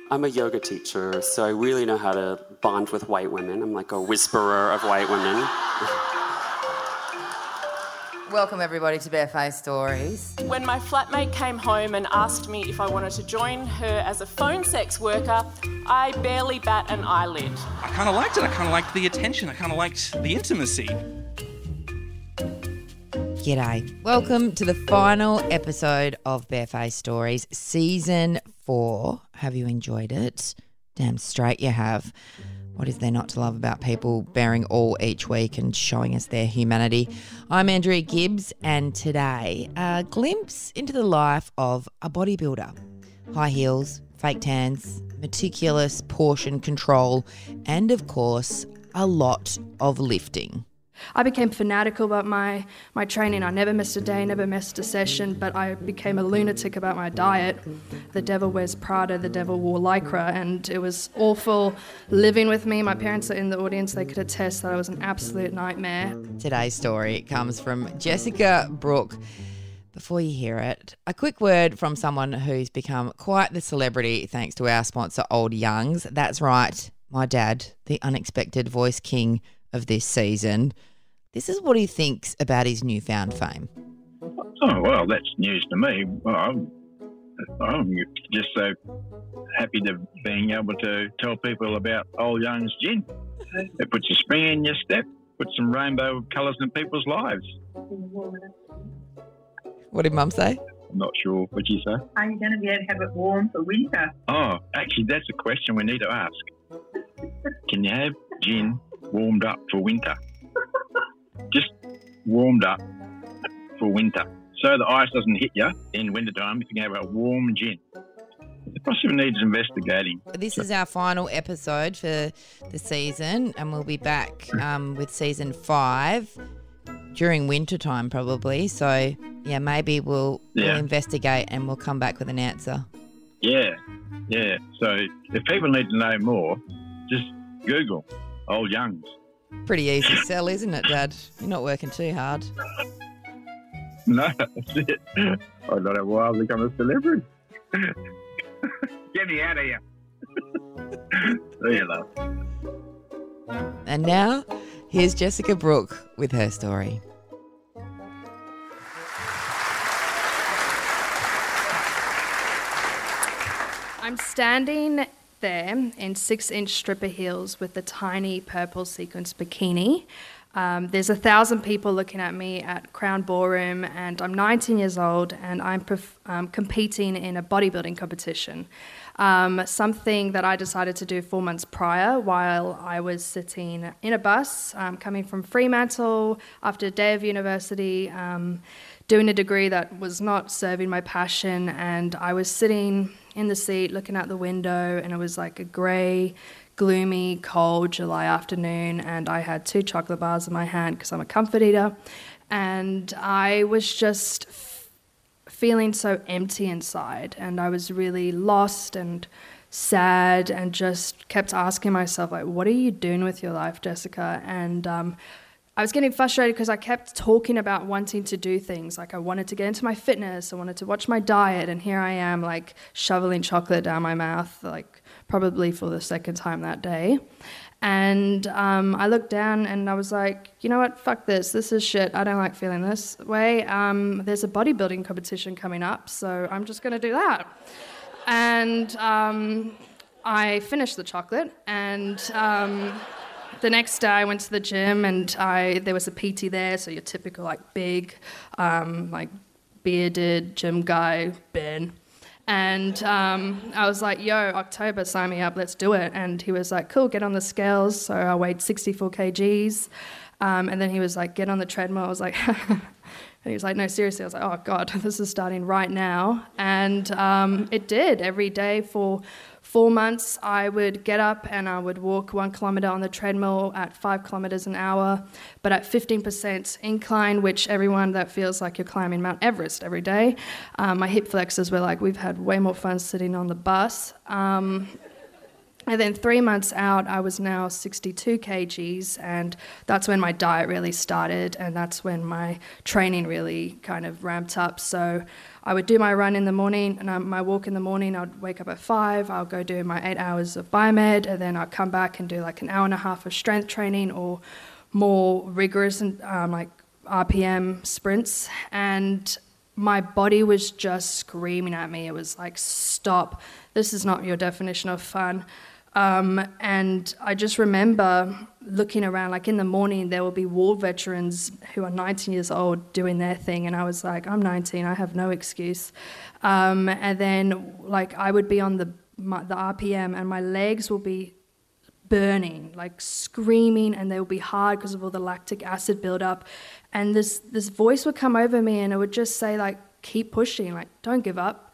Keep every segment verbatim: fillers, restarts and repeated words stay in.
I'm a yoga teacher, so I really know how to bond with white women. I'm like a whisperer of white women. Welcome everybody to Barefaced Stories. When my flatmate came home and asked me if I wanted to join her as a phone sex worker, I barely bat an eyelid. I kind of liked it. I kind of liked the attention. I kind of liked the intimacy. G'day. Welcome to the final episode of Barefaced Stories, Season four. Have you enjoyed it? Damn straight you have. What is there not to love about people bearing all each week and showing us their humanity? I'm Andrea Gibbs, and today, a glimpse into the life of a bodybuilder. High heels, fake tans, meticulous portion control, and of course, a lot of lifting. I became fanatical about my, my training. I never missed a day, never missed a session, but I became a lunatic about my diet. The devil wears Prada, the devil wore Lycra, and it was awful living with me. My parents are in the audience. They could attest that I was an absolute nightmare. Today's story comes from Jessica Brooke. Before you hear it, a quick word from someone who's become quite the celebrity thanks to our sponsor, Old Youngs. That's right, my dad, the unexpected voice king of this season. This is what he thinks about his newfound fame. Oh, well, that's news to me. Well, I'm, I'm just so happy to being able to tell people about Old Young's gin. It puts a spring in your step, puts some rainbow colours in people's lives. What did Mum say? I'm not sure. What'd you say? Are you going to be able to have it warm for winter? Oh, actually, that's a question we need to ask. Can you have gin warmed up for winter? Just warmed up for winter. So the ice doesn't hit you in wintertime if you can have a warm gin. It possibly needs investigating. This is our final episode for the season, and we'll be back um, with season five during winter time probably. So, yeah, maybe we'll, yeah. we'll investigate and we'll come back with an answer. Yeah, yeah. So if people need to know more, just Google Old Youngs. Pretty easy sell, isn't it, Dad? You're not working too hard. No, that's it. I don't know why I've become a celebrity. Get me out of here. See you, love. And now, here's Jessica Brooke with her story. I'm standing there in six-inch stripper heels with the tiny purple sequins bikini. Um, there's a thousand people looking at me at Crown Ballroom, and I'm nineteen years old, and I'm perf- um, competing in a bodybuilding competition. Um, something that I decided to do four months prior while I was sitting in a bus um, coming from Fremantle after a day of university, um, doing a degree that was not serving my passion, and I was sitting in the seat looking out the window, and it was like a grey, gloomy, cold July afternoon, and I had two chocolate bars in my hand because I'm a comfort eater, and I was just f- feeling so empty inside, and I was really lost and sad, and just kept asking myself, like, what are you doing with your life, Jessica? And um, I was getting frustrated because I kept talking about wanting to do things. Like, I wanted to get into my fitness, I wanted to watch my diet, and here I am, like, shoveling chocolate down my mouth, like, probably for the second time that day. And um, I looked down and I was like, you know what, fuck this, this is shit, I don't like feeling this way. Um, there's a bodybuilding competition coming up, so I'm just going to do that. And um, I finished the chocolate, and um, the next day I went to the gym, and I there was a P T there, so your typical like big, um, like bearded gym guy, Ben. And um, I was like, yo, October, sign me up, let's do it. And he was like, cool, get on the scales. So I weighed sixty-four kilograms. Um, and then he was like, get on the treadmill. I was like, and he was like, no, seriously. I was like, oh, God, this is starting right now. And um, it did. Every day for four months, I would get up and I would walk one kilometre on the treadmill at five kilometres an hour, but at fifteen percent incline, which everyone that feels like you're climbing Mount Everest every day. Um, my hip flexors were like, we've had way more fun sitting on the bus. Um, And then three months out, I was now sixty-two kilograms, and that's when my diet really started, and that's when my training really kind of ramped up. So I would do my run in the morning, and um, my walk in the morning. I'd wake up at five, I'll go do my eight hours of biomed, and then I'd come back and do like an hour and a half of strength training or more rigorous um, like R P M sprints. And my body was just screaming at me. It was like, stop, this is not your definition of fun. Um, and I just remember looking around, like in the morning, there will be war veterans who are nineteen years old doing their thing. And I was like, I'm nineteen, I have no excuse. Um, and then like I would be on the, my, the R P M and my legs will be burning, like screaming, and they will be hard because of all the lactic acid buildup. And this, this voice would come over me and it would just say like, keep pushing, like don't give up.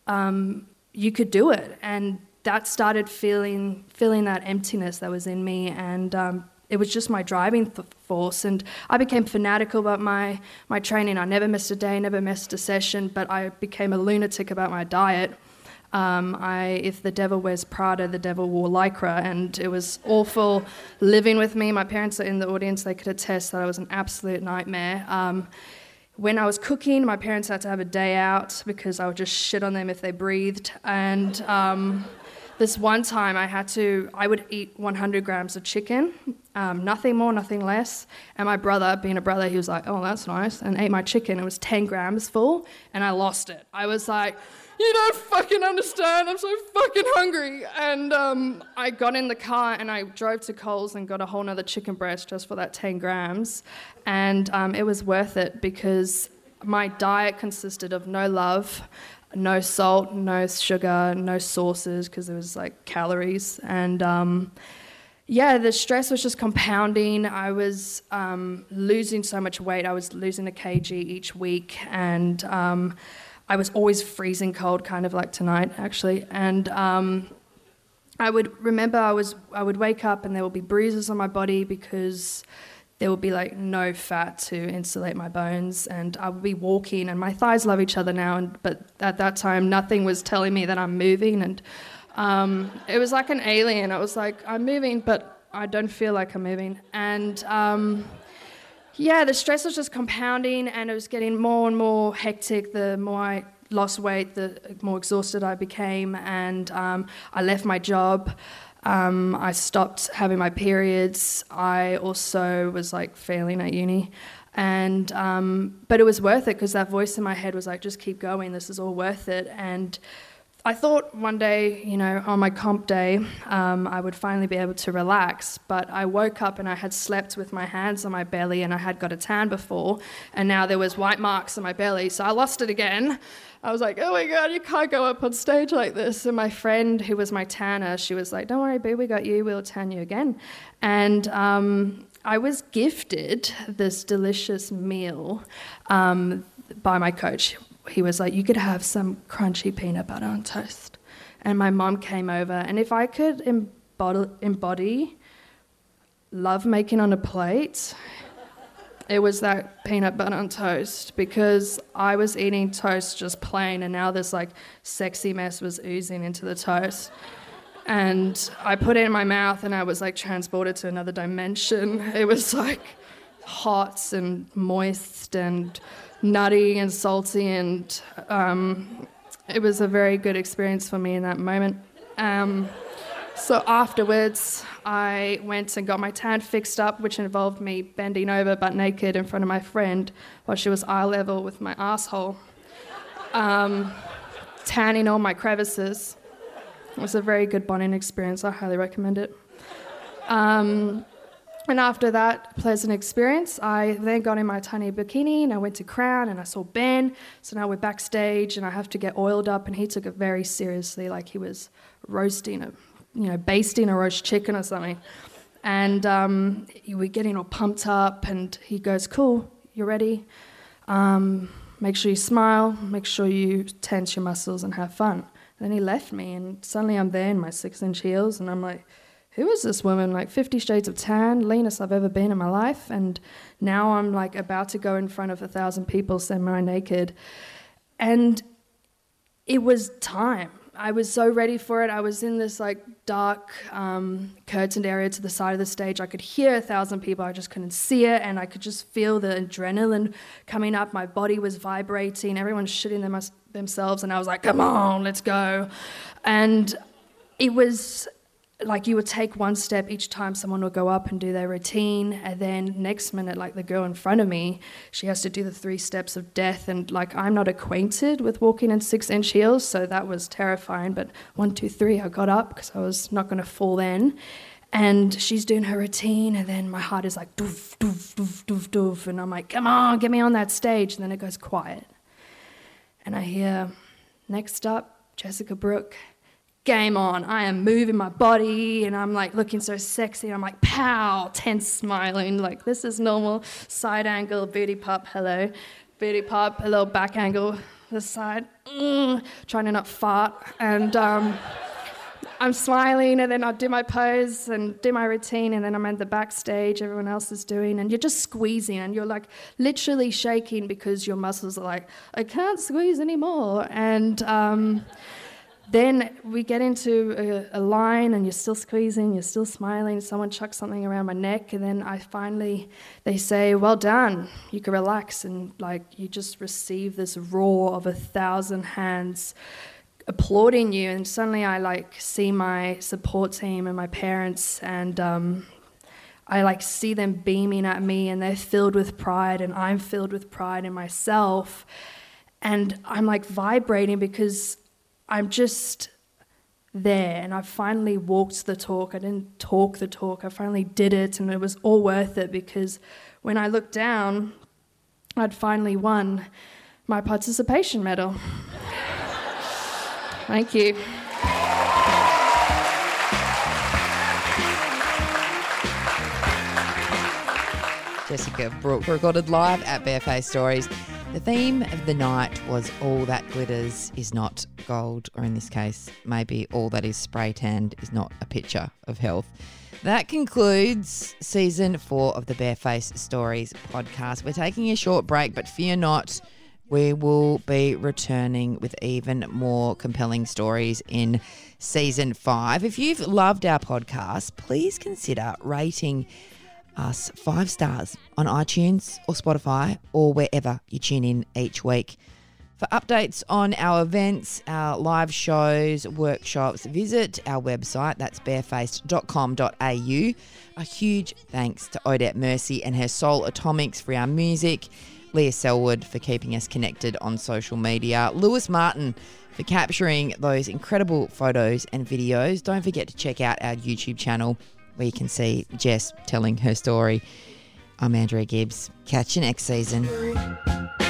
Um, you could do it. And that started feeling feeling that emptiness that was in me, and um, it was just my driving th- force. And I became fanatical about my, my training. I never missed a day, never missed a session, but I became a lunatic about my diet. Um, I, if the devil wears Prada, the devil wore Lycra, and it was awful living with me. My parents are in the audience, they could attest that I was an absolute nightmare. Um, When I was cooking, my parents had to have a day out because I would just shit on them if they breathed. And um, this one time I had to, I would eat one hundred grams of chicken, um, nothing more, nothing less. And my brother, being a brother, he was like, oh, that's nice, and ate my chicken. It was ten grams full, and I lost it. I was like, you don't fucking understand, I'm so fucking hungry. And um, I got in the car and I drove to Coles and got a whole nother chicken breast just for that ten grams. And um, it was worth it because my diet consisted of no love, no salt, no sugar, no sauces, because it was like calories. And um, yeah, the stress was just compounding. I was um, losing so much weight. I was losing a kg each week, and um, I was always freezing cold, kind of like tonight, actually. And um, I would remember I was I would wake up and there would be bruises on my body because there would be like no fat to insulate my bones, and I would be walking, and my thighs love each other now, and but at that time nothing was telling me that I'm moving, and um, it was like an alien. I was like, I'm moving, but I don't feel like I'm moving. And um, yeah, the stress was just compounding, and it was getting more and more hectic. The more I lost weight, the more exhausted I became, and um, I left my job. Um, I stopped having my periods. I also was like failing at uni, and um, but it was worth it because that voice in my head was like, just keep going, this is all worth it. And I thought one day, you know, on my comp day, um, I would finally be able to relax, but I woke up and I had slept with my hands on my belly, and I had got a tan before, and now there was white marks on my belly, so I lost it again. I was like, oh my God, you can't go up on stage like this. And my friend, who was my tanner, she was like, don't worry, boo, we got you, we'll tan you again. And um, I was gifted this delicious meal um, by my coach. He was like, you could have some crunchy peanut butter on toast. And my mom came over, and if I could embody, embody love making on a plate, it was that peanut butter on toast, because I was eating toast just plain, and now this like sexy mess was oozing into the toast. And I put it in my mouth and I was like transported to another dimension. It was like hot and moist and nutty and salty, and um, it was a very good experience for me in that moment. Um, so afterwards, I went and got my tan fixed up, which involved me bending over butt naked in front of my friend while she was eye level with my asshole, um, tanning all my crevices. It was a very good bonding experience. I highly recommend it. Um, And after that pleasant experience, I then got in my tiny bikini and I went to Crown and I saw Ben. So now we're backstage and I have to get oiled up, and he took it very seriously, like he was roasting a, you know, basting a roast chicken or something. And um, we're getting all pumped up, and he goes, cool, you're ready. Um, make sure you smile, make sure you tense your muscles and have fun. And then he left me, and suddenly I'm there in my six-inch heels, and I'm like, who is this woman? Like fifty shades of tan, leanest I've ever been in my life. And now I'm like about to go in front of a thousand people semi-naked. And it was time. I was so ready for it. I was in this like dark um, curtained area to the side of the stage. I could hear a thousand people. I just couldn't see it, and I could just feel the adrenaline coming up. My body was vibrating. Everyone's shitting them, themselves, and I was like, come on, let's go. And it was like you would take one step each time someone would go up and do their routine, and then next minute, like the girl in front of me, she has to do the three steps of death, and like I'm not acquainted with walking in six-inch heels, so that was terrifying. But one, two, three, I got up because I was not going to fall then. And she's doing her routine, and then my heart is like doof, doof, doof, doof, doof, and I'm like, come on, get me on that stage. And then it goes quiet, and I hear, next up, Jessica Brooke. Game on. I am moving my body and I'm like looking so sexy. I'm like, pow, tense, smiling. Like, this is normal. Side angle, booty pop, hello. Booty pop, a little back angle, this side. Mm, trying to not fart. And um, I'm smiling, and then I do my pose and do my routine, and then I'm at the backstage, everyone else is doing, and you're just squeezing, and you're like literally shaking because your muscles are like, I can't squeeze anymore. And um, then we get into a, a line, and you're still squeezing, you're still smiling. Someone chucks something around my neck, and then I finally, they say, well done, you can relax. And like, you just receive this roar of a thousand hands applauding you. And suddenly I like see my support team and my parents, and um, I like see them beaming at me, and they're filled with pride, and I'm filled with pride in myself. And I'm like vibrating because I'm just there, and I finally walked the talk. I didn't talk the talk. I finally did it, and it was all worth it, because when I looked down, I'd finally won my participation medal. Thank you. Jessica Brooke, recorded live at Barefaced Stories. The theme of the night was all that glitters is not gold, or in this case, maybe all that is spray tanned is not a picture of health. That concludes season four of the Barefaced Stories podcast. We're taking a short break, but fear not, we will be returning with even more compelling stories in season five. If you've loved our podcast, please consider rating us five stars on iTunes or Spotify or wherever you tune in each week. For updates on our events, our live shows, workshops, visit our website. That's barefaced dot com dot a u. A huge thanks to Odette Mercy and her Soul Atomics for our music, Leah Selwood for keeping us connected on social media, Lewis Martin for capturing those incredible photos and videos. Don't forget to check out our YouTube channel where you can see Jess telling her story. I'm Andrea Gibbs. Catch you next season.